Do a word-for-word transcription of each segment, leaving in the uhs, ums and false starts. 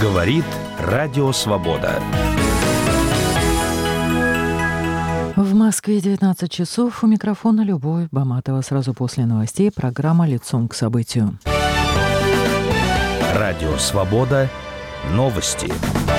Говорит Радио Свобода. В Москве девятнадцать часов. У микрофона Любовь Баматова. Сразу после новостей программа «Лицом к событию». Радио Свобода. Новости.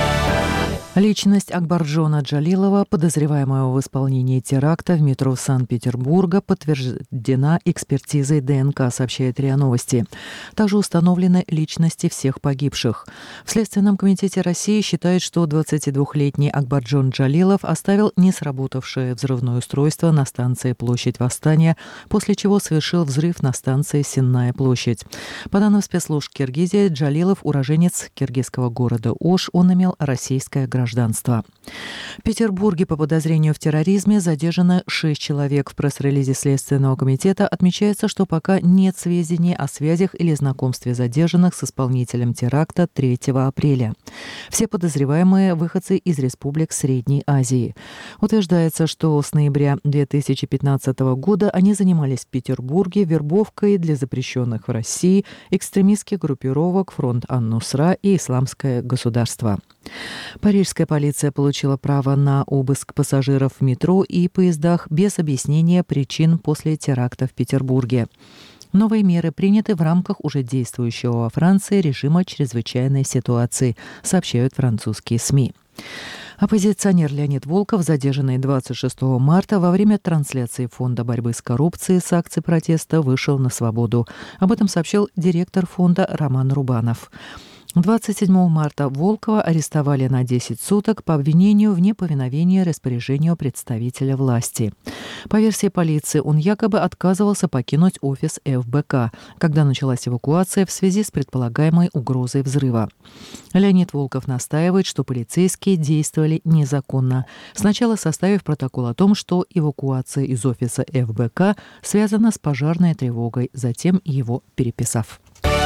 Личность Акбарджона Джалилова, подозреваемого в исполнении теракта в метро Санкт-Петербурга, подтверждена экспертизой ДНК, сообщает РИА Новости. Также установлены личности всех погибших. В Следственном комитете России считают, что двадцатидвухлетний Акбарджон Джалилов оставил несработавшее взрывное устройство на станции Площадь Восстания, после чего совершил взрыв на станции Сенная площадь. По данным спецслужб Киргизии, Джалилов уроженец киргизского города Ош, он имел российское гражданство. гражданства. В Петербурге по подозрению в терроризме задержано шесть человек. В пресс-релизе Следственного комитета отмечается, что пока нет сведений о связях или знакомстве задержанных с исполнителем теракта третьего апреля. Все подозреваемые – выходцы из республик Средней Азии. Утверждается, что с ноября две тысячи пятнадцатого года они занимались в Петербурге вербовкой для запрещенных в России экстремистских группировок «Фронт ан-Нусра» и «Исламское государство». Парижская полиция получила право на обыск пассажиров в метро и поездах без объяснения причин после теракта в Петербурге. Новые меры приняты в рамках уже действующего во Франции режима чрезвычайной ситуации, сообщают французские СМИ. Оппозиционер Леонид Волков, задержанный двадцать шестого марта во время трансляции Фонда борьбы с коррупцией с акций протеста, вышел на свободу. Об этом сообщил директор фонда Роман Рубанов. двадцать седьмого марта Волкова арестовали на десять суток по обвинению в неповиновении распоряжению представителя власти. По версии полиции, он якобы отказывался покинуть офис эф бэ ка, когда началась эвакуация в связи с предполагаемой угрозой взрыва. Леонид Волков настаивает, что полицейские действовали незаконно, сначала составив протокол о том, что эвакуация из офиса эф бэ ка связана с пожарной тревогой, затем его переписав.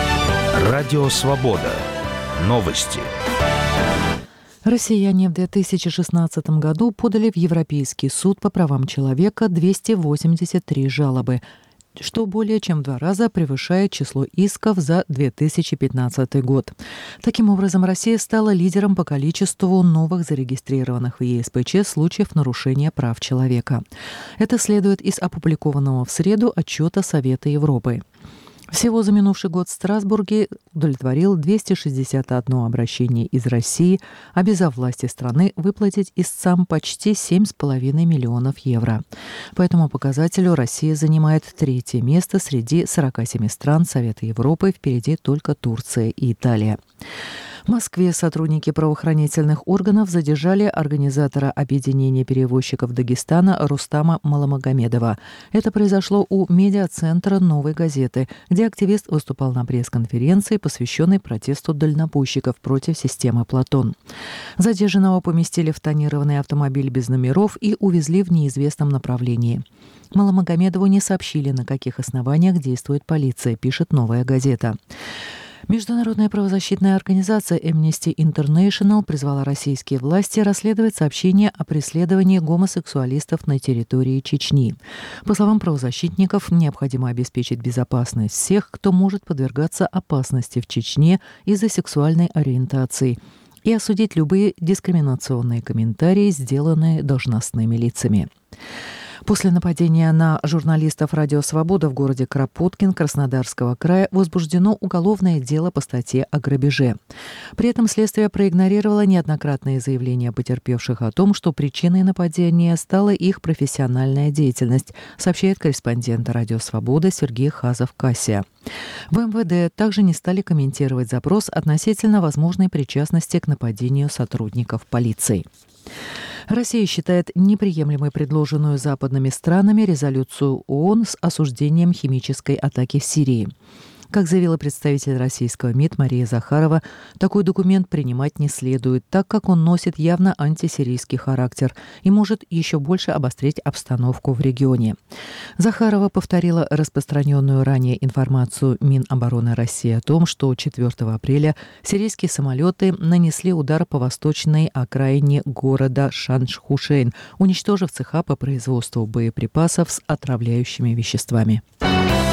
Радио Свобода. Новости. Россияне в две тысячи шестнадцатом году подали в Европейский суд по правам человека двести восемьдесят три жалобы, что более чем в два раза превышает число исков за две тысячи пятнадцатый год. Таким образом, Россия стала лидером по количеству новых зарегистрированных в е эс пэ че случаев нарушения прав человека. Это следует из опубликованного в среду отчета Совета Европы. Всего за минувший год в Страсбурге удовлетворил двести шестьдесят одно обращение из России, обязав власти страны выплатить истцам почти семь с половиной миллионов евро. По этому показателю Россия занимает третье место среди сорока семи стран Совета Европы, впереди только Турция и Италия. В Москве сотрудники правоохранительных органов задержали организатора объединения перевозчиков Дагестана Рустама Маламагомедова. Это произошло у медиацентра «Новой газеты», где активист выступал на пресс-конференции, посвященной протесту дальнобойщиков против системы «Платон». Задержанного поместили в тонированный автомобиль без номеров и увезли в неизвестном направлении. Маламагомедову не сообщили, на каких основаниях действует полиция, пишет «Новая газета». Международная правозащитная организация Amnesty International призвала российские власти расследовать сообщения о преследовании гомосексуалистов на территории Чечни. По словам правозащитников, необходимо обеспечить безопасность всех, кто может подвергаться опасности в Чечне из-за сексуальной ориентации, и осудить любые дискриминационные комментарии, сделанные должностными лицами. После нападения на журналистов «Радио Свобода» в городе Кропоткин Краснодарского края возбуждено уголовное дело по статье о грабеже. При этом следствие проигнорировало неоднократные заявления потерпевших о том, что причиной нападения стала их профессиональная деятельность, сообщает корреспондент «Радио Свобода» Сергей Хазов-Кассия. В эм вэ дэ также не стали комментировать запрос относительно возможной причастности к нападению сотрудников полиции. Россия считает неприемлемой предложенную западными странами резолюцию ООН с осуждением химической атаки в Сирии. Как заявила представитель российского МИД Мария Захарова, такой документ принимать не следует, так как он носит явно антисирийский характер и может еще больше обострить обстановку в регионе. Захарова повторила распространенную ранее информацию Минобороны России о том, что четвёртого апреля сирийские самолеты нанесли удар по восточной окраине города Шанш-Хушейн, уничтожив цеха по производству боеприпасов с отравляющими веществами.